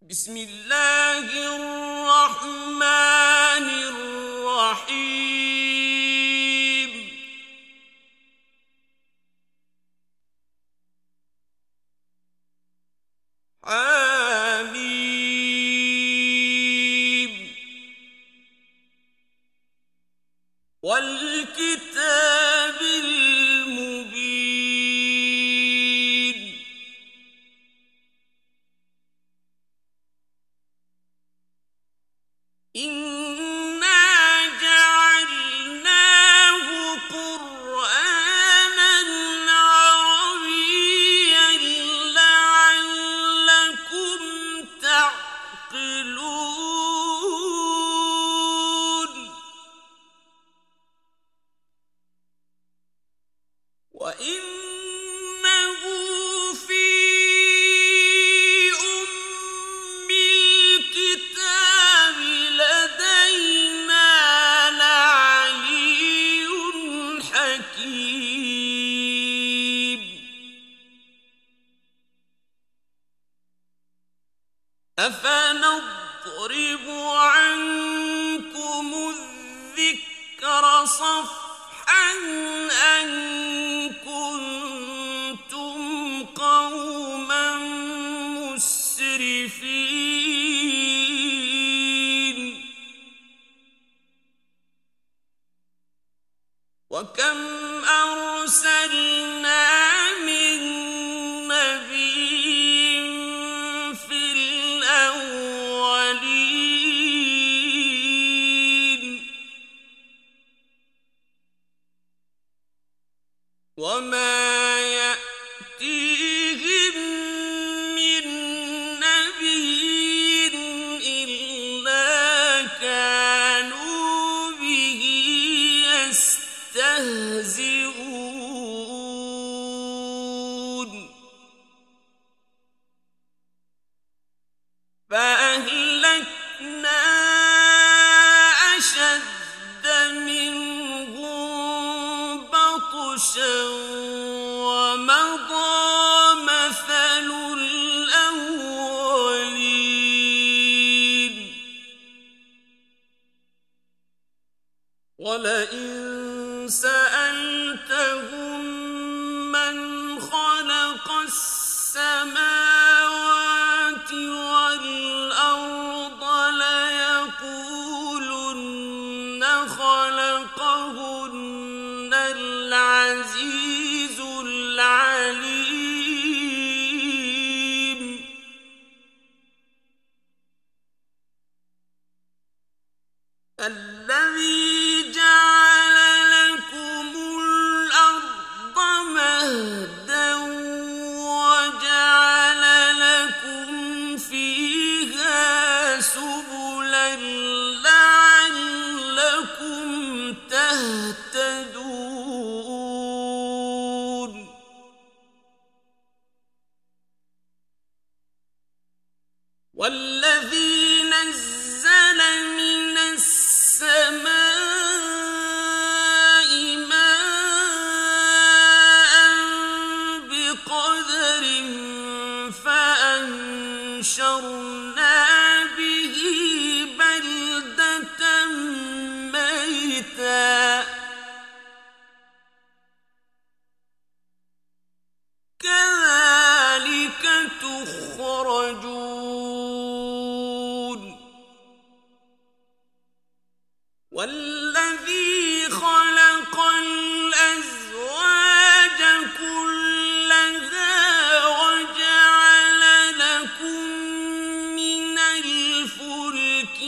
بسم الله الرحمن الرحيم حميم والكتاب المبين إنا جعلناه قرآنا عربيا لعلكم تعقلون وإنه في أم الكتاب لدينا لعلي حكيم أفنضرب عنكم الذكر صفحا أن كنتم قوما مسرفين وكم أرسلنا من نبي في الأولين وما يأتيهم من نبي إلا كانوا به يستهزئون فأهلكنا أشد منهم بطشا ومضى مثل الأولين ولئن سألتهم من خلق السماوات والأرض ليقولن خلقهن العزيز العليم الذي جعل لكم الأرض مهدا وجعل لكم فيها سبلا لعلكم تهتدون والذي نزل من السماء ماء بقدر فأنشرنا به بلدة ميتا كذلك تخرجون والذي خلق الأزواج كلها وجعل لكم من الفلك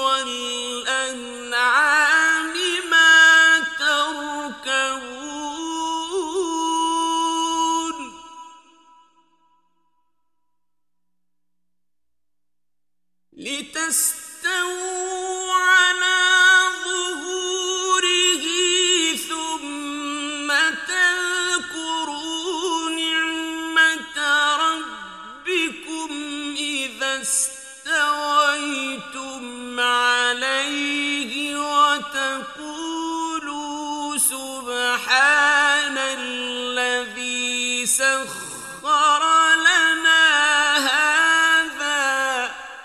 والأنعام ما تركبون لتستووا على ظهوره ثم تذكروا نعمة ربكم إذا استويتم عليه وتقولوا سبحان الذي سخر لنا هذا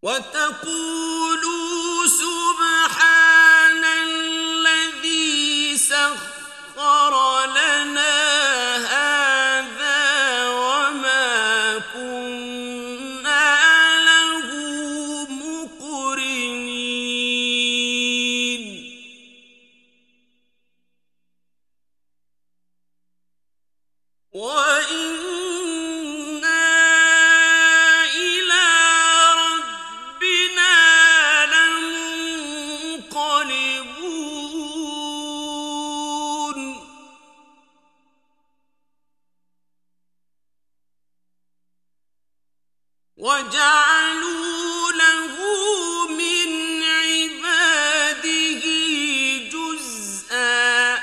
وتقولوا سبحان الذي سخر لنا هذا وما كنا له مقرنين وجعلوا له من عباده جزءا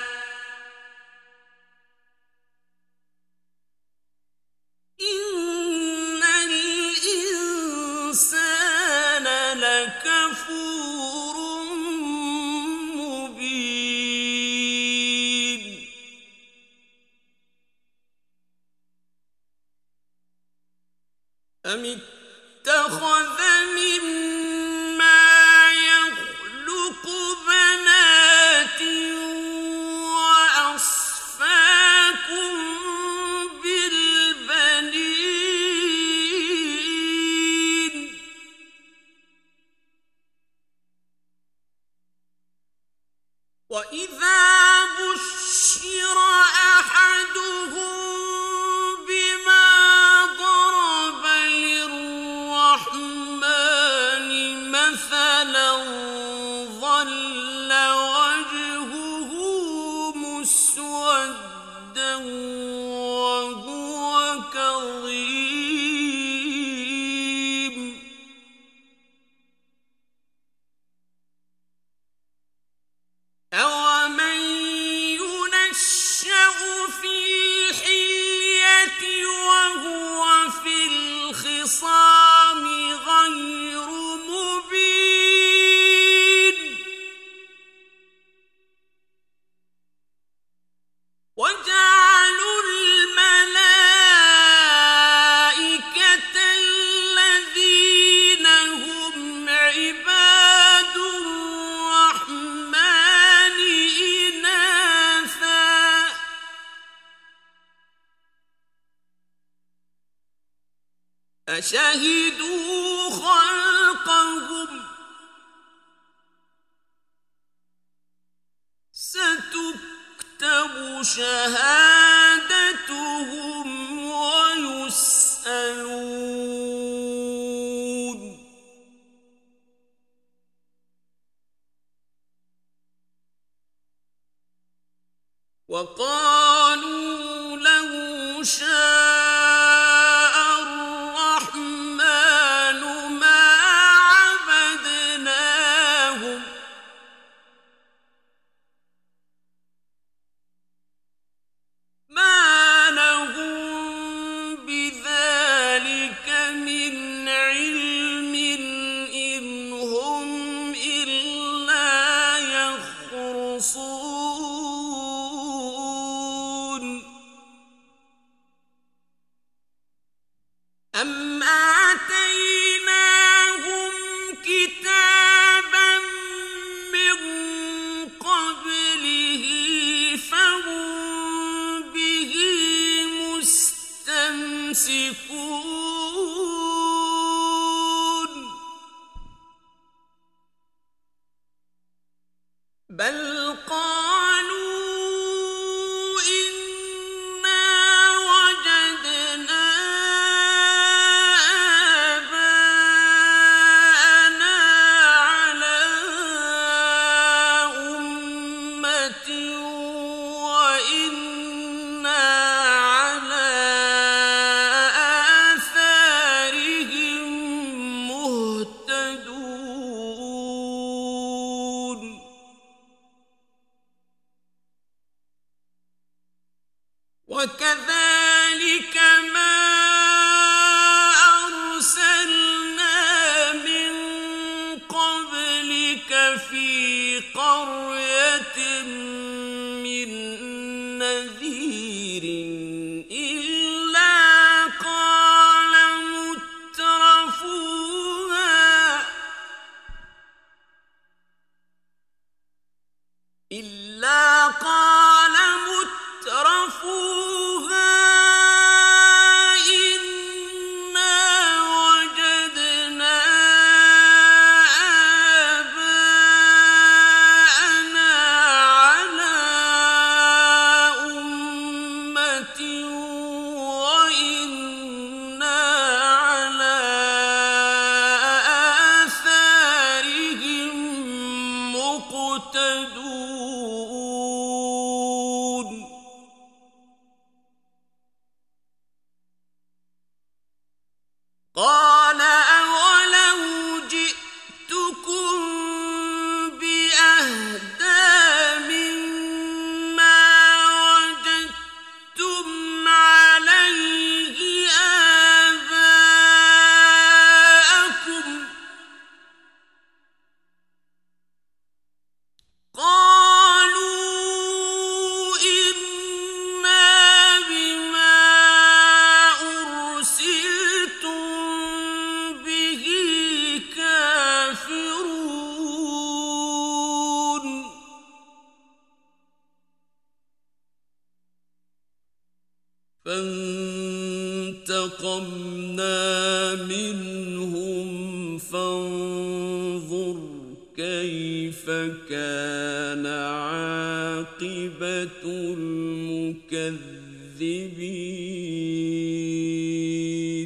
إن الإنسان لكفور مبين أم اتخذ مما يخلق بنات وأصفاكم بالبنين وإذا بشر أحدهم بما ضرب للرحمن مثلا ظل وجهه مسودا وهو كظيم أومن ينشأ في الحلية وهو في الخصام غير مبين وجعلوا الملائكة الذين هم عباد الرحمن إناثا أشهدوا خلقهم ستكتب شهادتهم ويسألون وقالوا لو شاء الرحمن ما عبدناهم ما لهم بذلك من علم إن هم إلا يخرصون أم آتيناهم كتابا من قبله فهم به مستمسكون بل قالوا إنا وجدنا آباءنا على أمة وإنا على قال أولو جئتكم بأهدى مما وجدتم عليه آباءكم قالوا إنا بما أرسلتم به كافرون فانتقمنا منهم فانظر كيف كان عاقبة المكذبين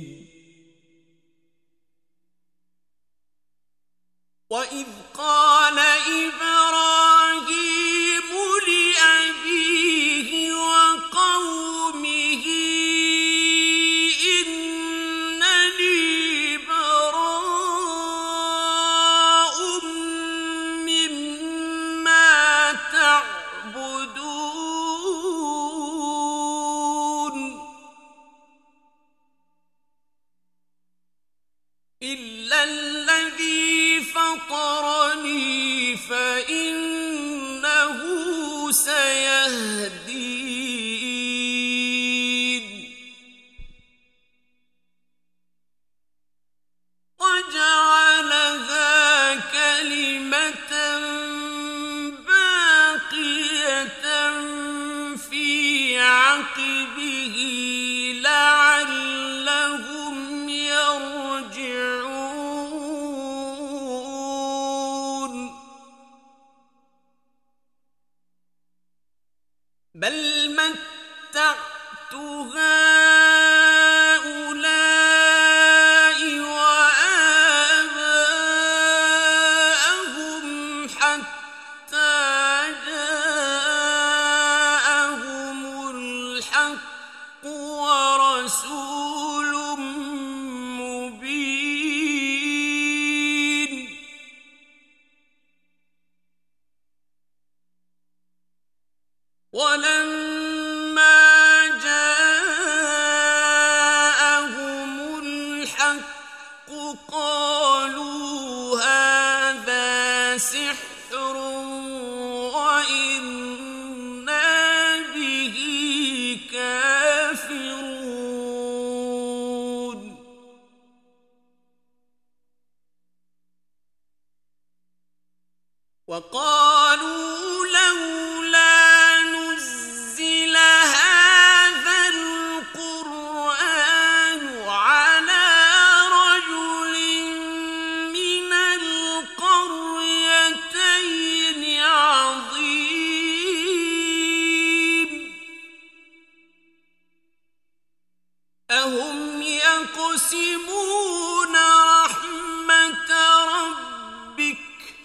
وإذ قال إبراهيم لأبيه وقومه إنني براء مما تعبدون إلا الذي فطرني فإنه سيهدين وجعلها كلمة باقية في عقبه لعلهم يرجعون بل متعت هؤلاء وآباءهم حتى جاءهم الحق ورسول مبين ولما جاءهم الحق قالوا هذا سحر وإنا به كافرون وقالوا لولا نزل هذا القرآن على رجل من القريتين عظيم أهم يقسمون رحمة ربك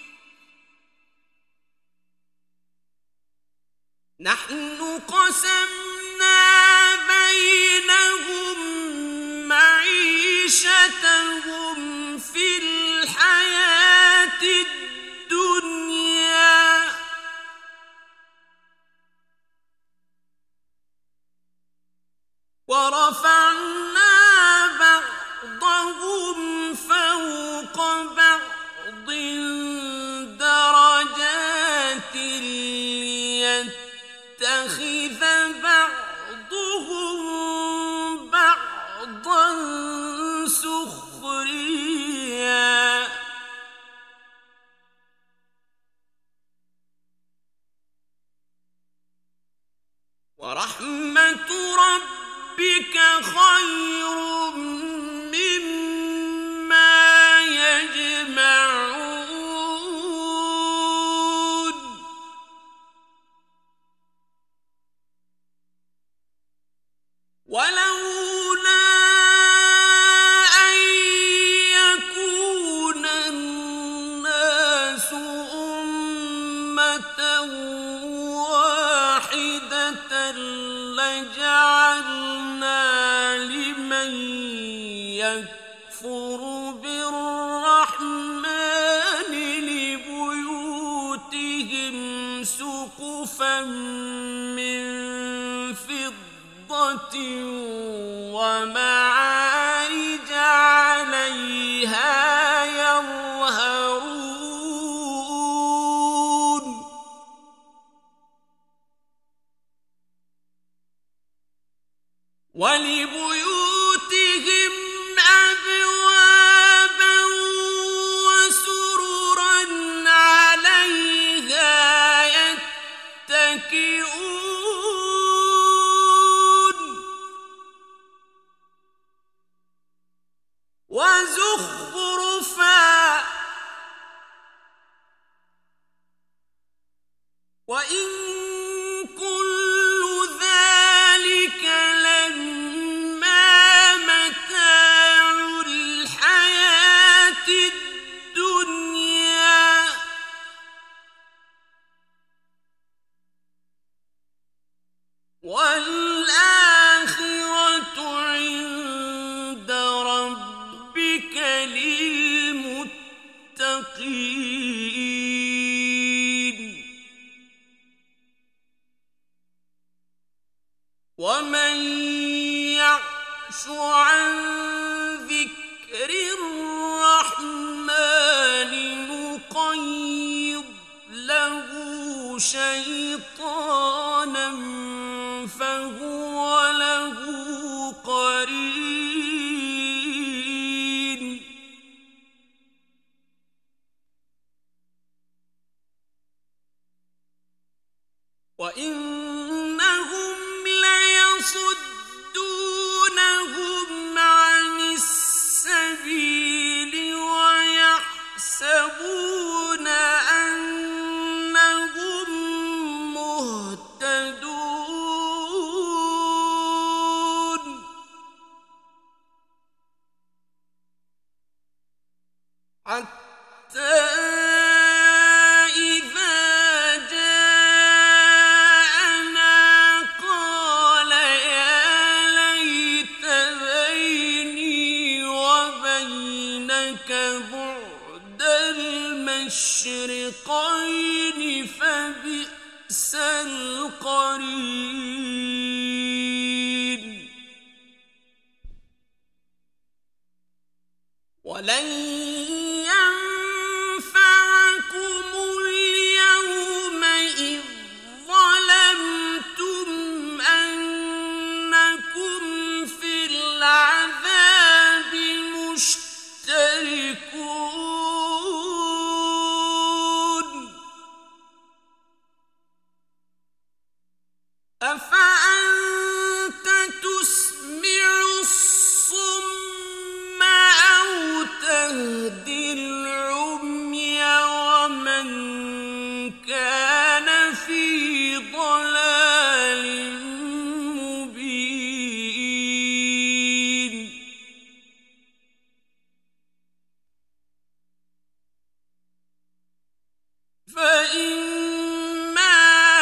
نحن قسمنا بينهم معيشتهم في الحياة الدنيا ورفعنا بعضهم فوق بعض درجات ليتخذ بعضهم بعضا سخريا ورحمة ربك خير مما يجمعون ولولا أن يكون الناس أمة واحدة لجعلنا لمن يكفر يكفر بالرحمن لبيوتهم سقفا من فضة ومعارج عليها يظهرون ولبيوتهم أبوابا وسررا عليها يتكئون وزخرفا وإن كل ذلك لما متاع الحياة الدنيا والآخرة عند ربك للمتقين ومن يعش عن ذكر الرحمن نقيض له شيطانا فهو له قرين وإنهم ليصدونهم عن السبيل ويحسبون أنهم مهتدون حتى بعد المشرقين فبئس القرين ولن ينفعكم اليوم إذ ظلمتم أنكم في العذاب مشتركون أفأنت تسمع الصم أو تهدي العمي ومن كان في ضلال مبين فإما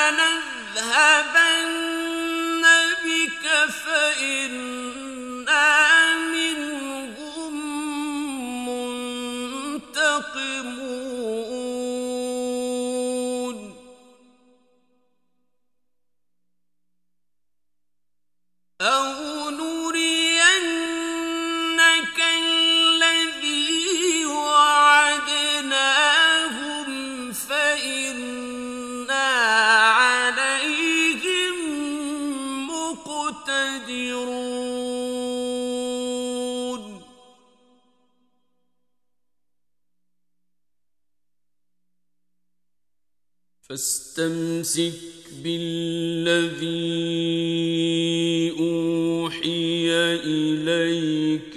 نذهبن بك فإنا منهم منتقمون أو نرينك الذي وعدناهم فإنا عليهم مقتدرون فاستمسك بالذي أوحي إليك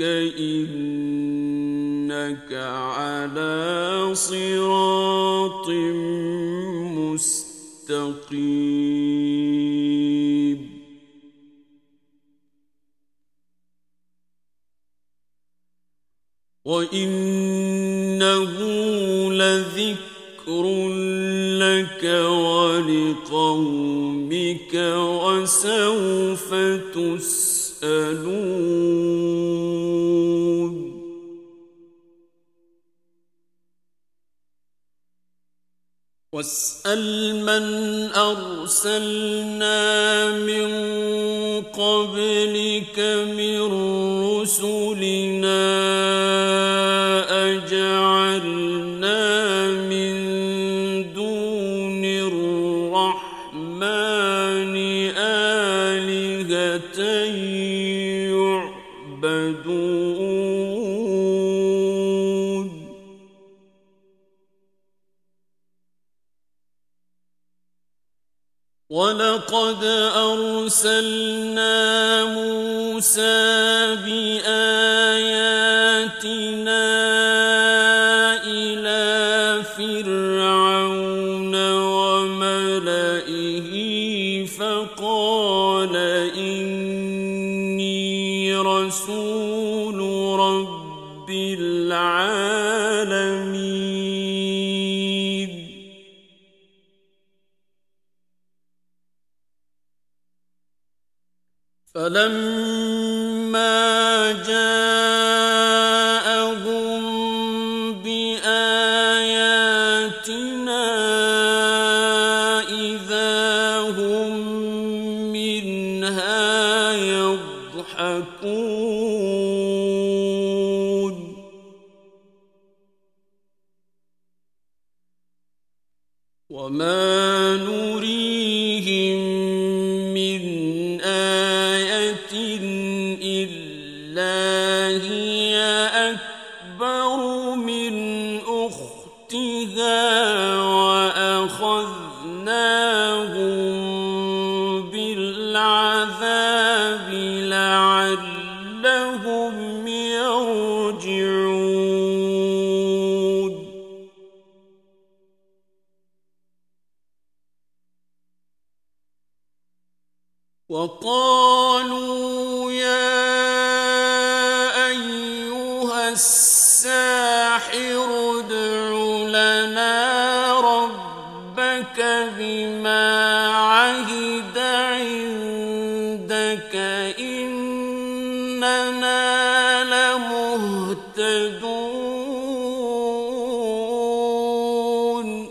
إنك على صراط مستقيم وإنه لذكر لك ولقومك وسوف تسألون واسأل من أرسلنا من قبلك من رسلنا أجعلنا من دون الرحمن آلهة يعبدون ولقد أرسلنا موسى بآياتنا إلى فرعون وملئه فقال إني رسول رب العالمين فلما جاءهم بآياتنا إذا هم منها يضحكون وما نريهم من آية إلا هي أكبر من أختها وأخذناهم بالعذاب لعلهم يرجعون وقالوا يا أيها الساحر ادع لنا ربك بما عهد عندك إننا لمهتدون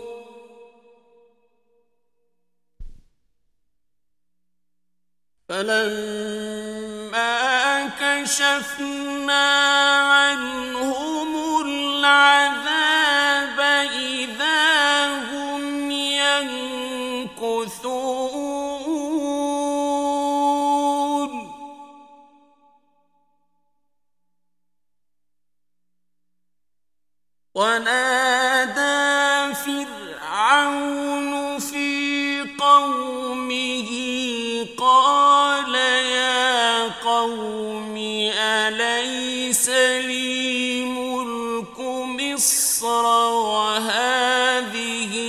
فلما كشفنا عنهم العذاب إذا هم ينكثون ونادى فرعون في قومه قال يا قوم أليس لي ملك مصر وهذه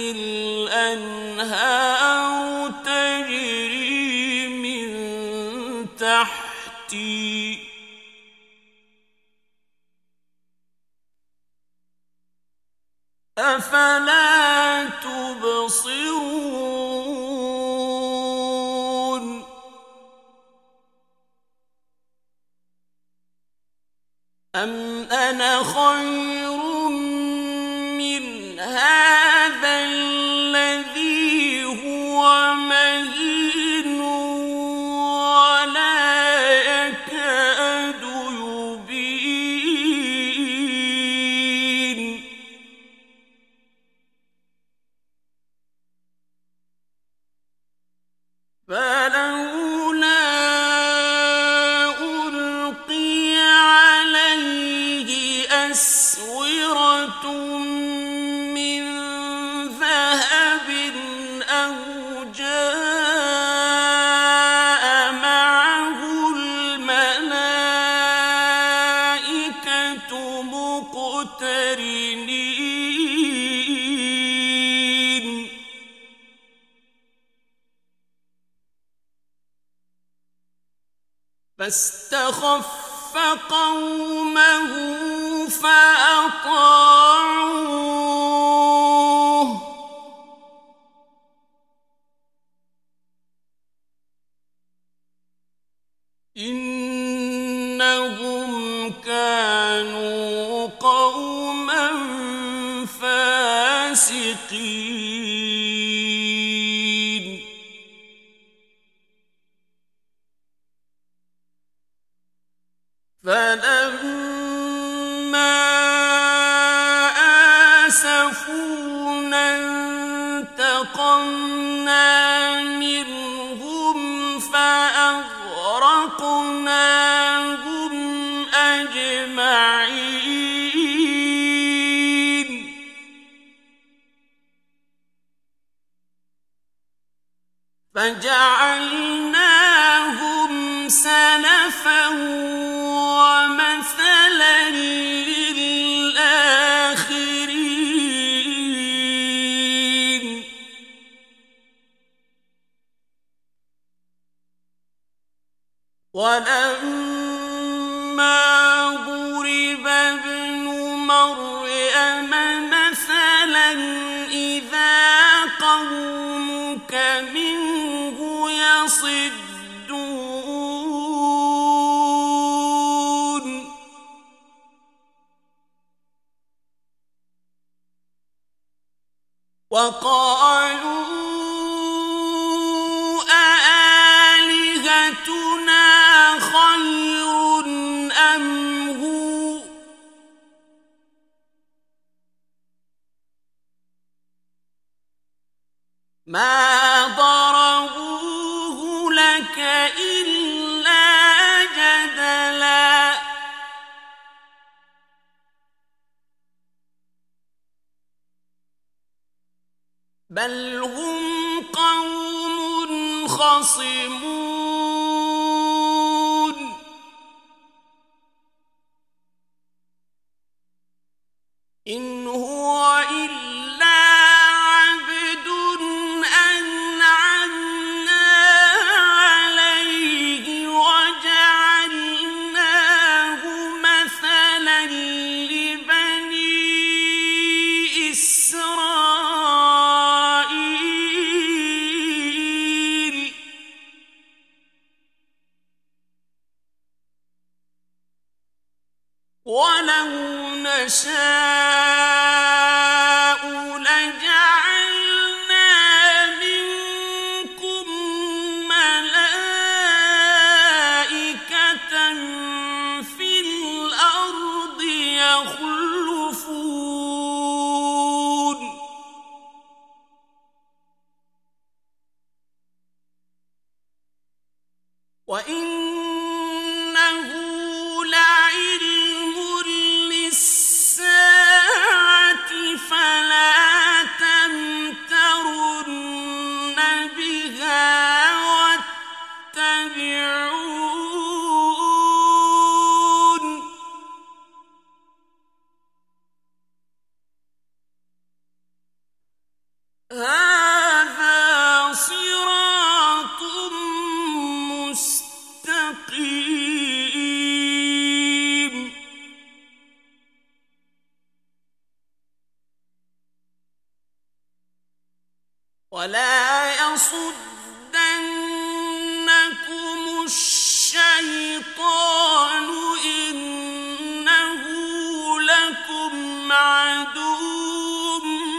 الأنهار تجري من تحتي أفلا تبصرون أم أنا خير من هذا الذي هو مهين ولا يكاد يبين فلولا ألقي عليه أسورة من ذهب أو جاء معه الملائكة مقترنين فاستخف قومه فأطاعوه إنهم كانوا قوما فاسقين فلما آسفونا انتقمنا منهم فأغرقناهم أجمعين فجعلناهم سلفا ومثلا للآخرين ولما ضرب ابن مريم مثلا إذا قومك منه يصدون وقالوا أآلهتنا خير أم هو ما ضربوه لك إلا جدلا بل هم قوم خصمون إن هو إلا عبد أنعمنا عليه وجعلناه مثلا لبني إسرائيل ولو نشاء لجعلنا منكم ملائكة في الأرض يخلفون وإنه لعلم للساعة فلا تمترن بها واتبعون هذا صراط مستقيم ولا يصدنكم الشيطان إنه لكم عدو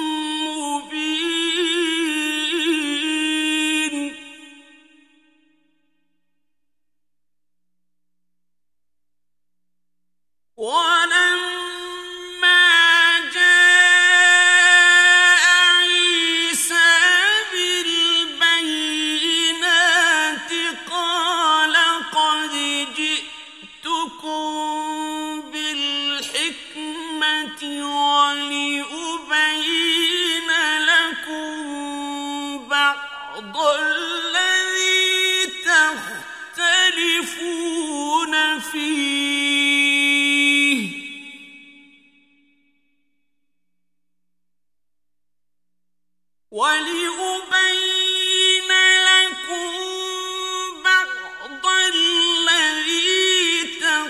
مبين ولما جاء عيسى بالبينات قال قد جئتكم بالحكمة ولأبين لكم بعض الذي تختلفون فيه ولأبين لكم بعض الذي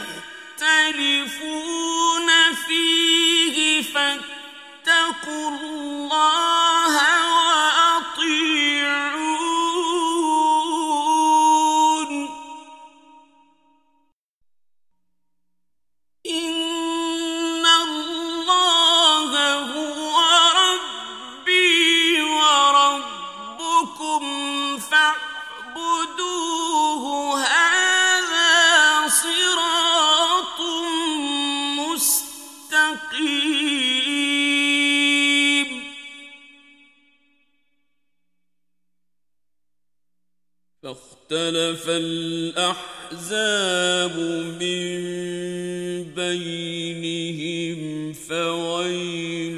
تختلفون فيه فاتقوا الله وأطيعون صراط مستقيم فاختلف الأحزاب من بينهم فويل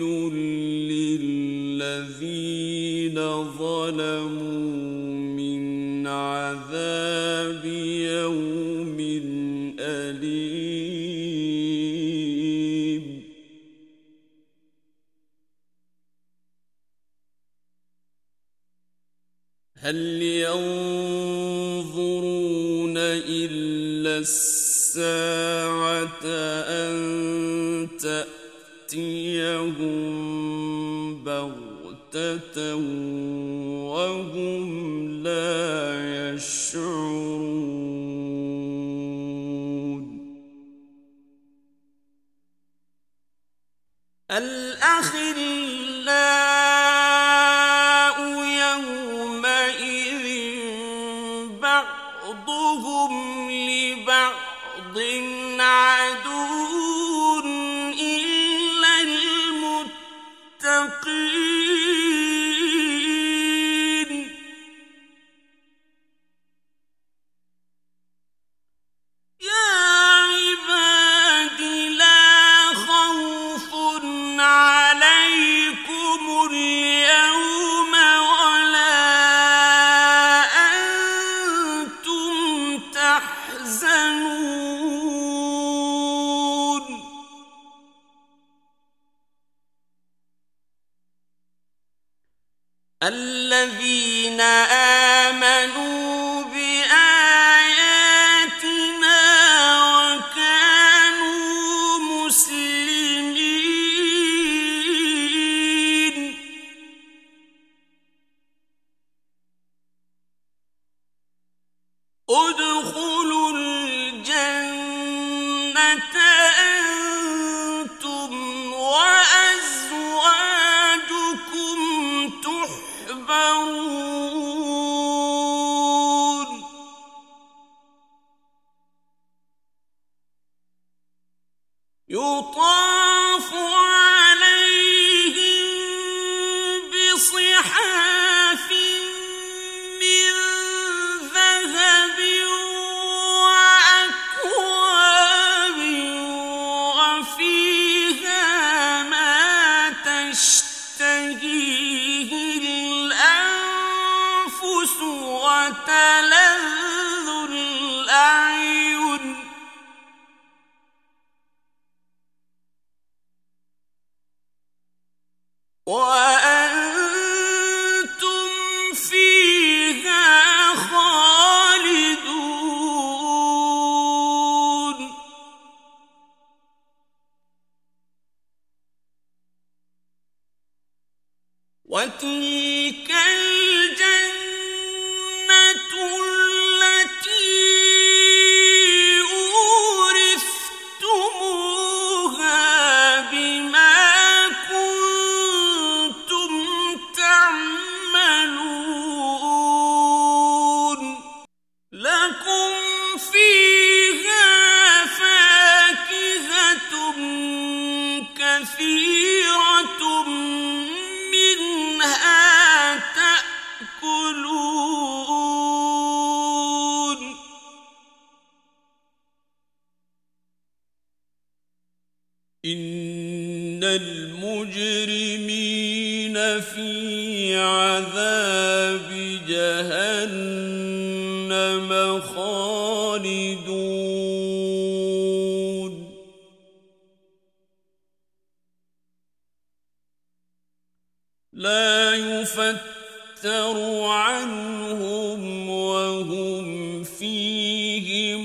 للذين ظلموا من عذاب يوم أليم هل ينظرون إلا الساعة أن تأتيهم بغتة وهم لا يشعرون الأخلاء يومئذ بعضهم لبعض عدو إلا المتقين يا عباد لا خوف عليكم اليوم ولا أنتم تحزنون الذين آمنوا بآياتنا وكانوا مسلمين ادخلوا الجنة أنتم وأزواجكم تحبرون يطاف عليهم بصحاف من ذهب وأكواب وفيها ما تشتهيه الأنفس وتلذ الأعين وأنتم فيها خالدون وتلك الجنة التي أورثتموها بما كنتم تعملون لكم فيها فاكهة كثيرة منها تأكلون إن المجرمين في عذاب جهنم خالدون لا يفتر عنهم وهم فيه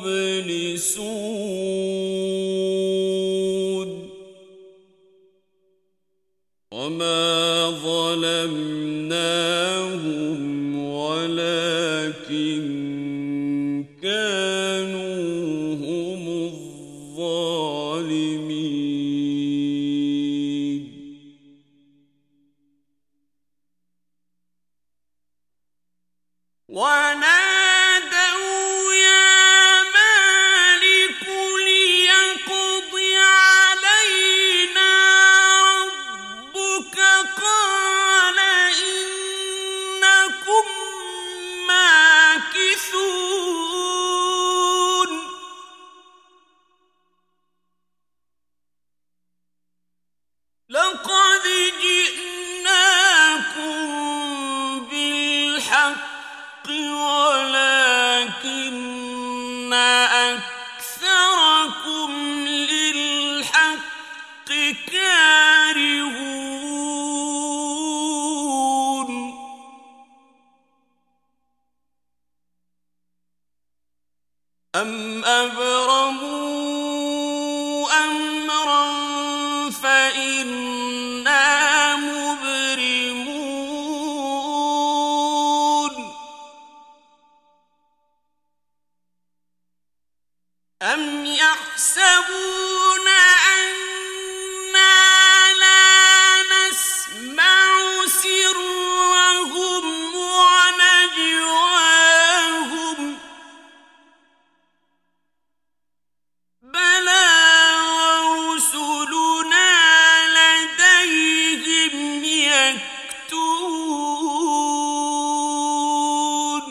مبلسون وما ظلمناهم ولكن كانوا هم الظالمين ونادوا يا مالك ليقضي أكثركم للحق كارهون أم أبرموا أمرا فإنا مبرمون أم يحسبون أنا لا نسمع سرهم ونجواهم بلى ورسلنا لديهم يكتبون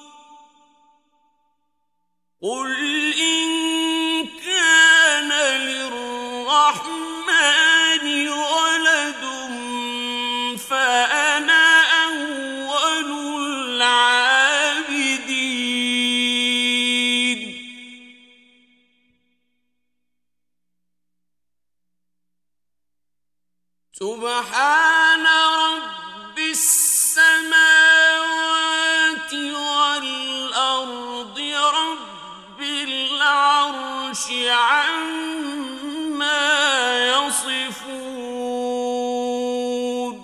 قل إن كان للرحمن ولد فأنا أول العابدين سبحان رب السماوات والأرض رب العرش عما يصفون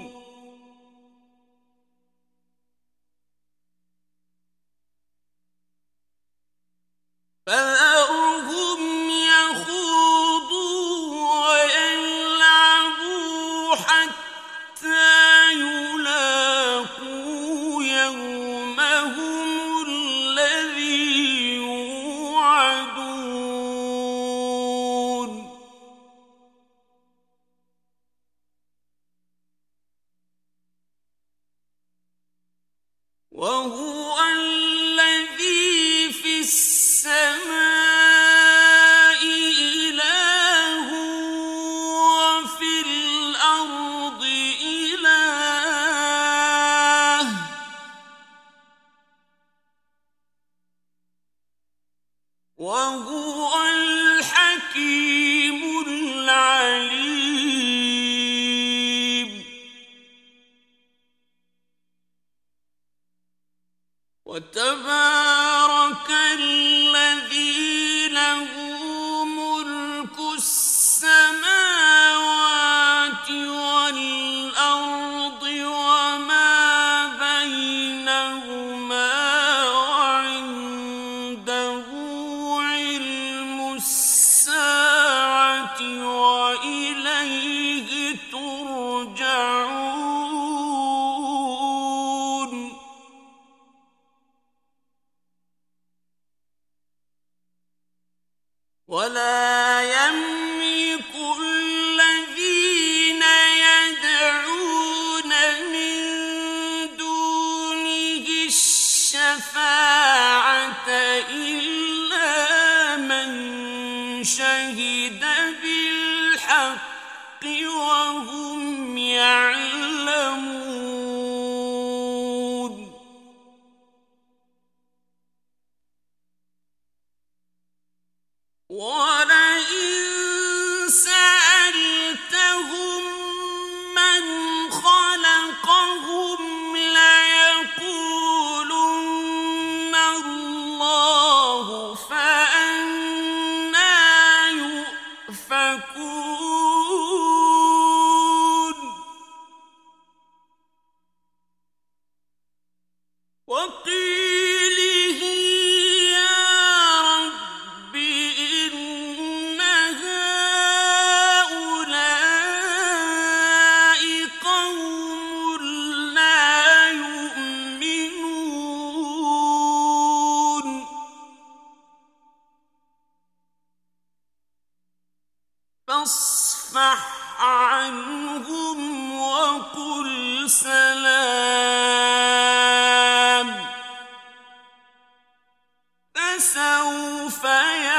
فذرهم يخوضوا ويلعبوا حتى يلاقوا يومهم الذي يوعدون وهو الذي في السماء إله وفي الأرض إله وهو الحكيم العليم وتبارك الذي له ملك السماوات والأرض وما بينهما وعنده علم الساعة وإليه ترجعون ولا يملك الذين يدعون من دونه الشفاعة إلا من شهد بالحق وهم يعلمون ولئن سألتهم من خلقهم ليقولن الله فأنى يؤفكون وقيله يا رب إن هؤلاء قوم لا يؤمنون فاصفح عنهم وقل سلام فسوف